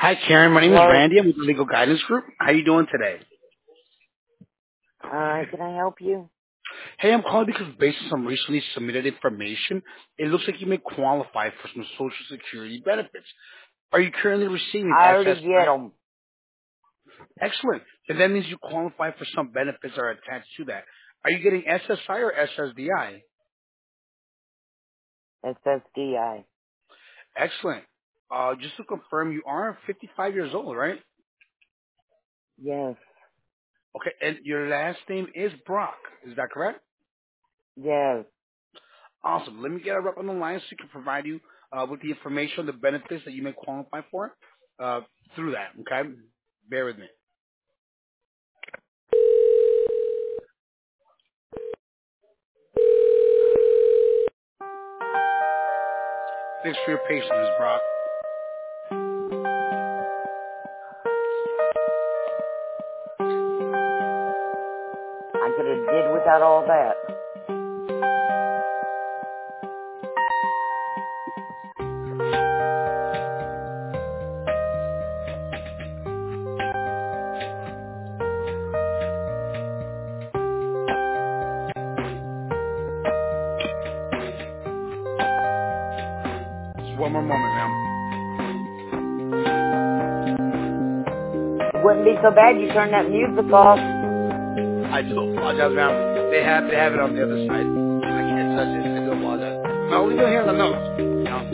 Hi, Karen. My name is Hello. Randy. I'm with the Legal Guidance Group. How you doing today? Can I help you? Hey, I'm calling because based on some recently submitted information, it looks like you may qualify for some Social Security benefits. Are you currently receiving I already get SSI? 'em. Excellent. And that means you qualify for some benefits that are attached to that. Are you getting SSI or SSDI? SSDI. Excellent. Just to confirm, you are 55 years old, right? Yes. Okay, and your last name is Brock. Is that correct? Yes. Awesome. Let me get a rep on the line so we can provide you with the information, the benefits that you may qualify for uh, through that. Okay? Bear with me. Thanks for your patience, Ms. Brock. I could have did without all that. Just one more moment, ma'am. It wouldn't be so bad you turn that music off. I do apologize, ma'am. They have it on the other side. I can't touch it. I do apologize. I'll leave it here on the notes. You know,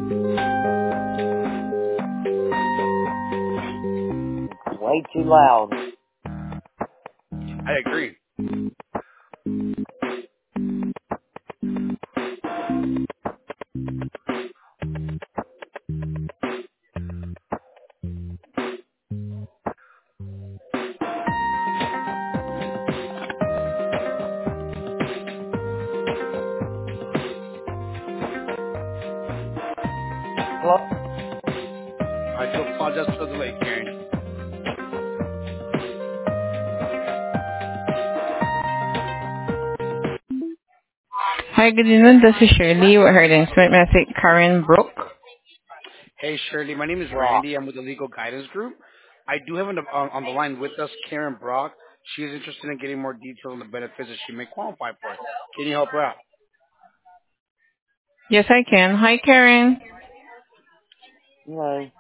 It's way too loud. I agree. Hello? I do apologize for the delay, Karen. Hi, good evening. This is Shirley with her Smith Message Karen Brooke. Hey, Shirley. My name is Brock. Randy. I'm with the Legal Guidance Group. I do have on the line with us Karen Brock. She is interested in getting more detail on the benefits that she may qualify for. Can you help her out? Yes, I can. Hi, Karen. Hello.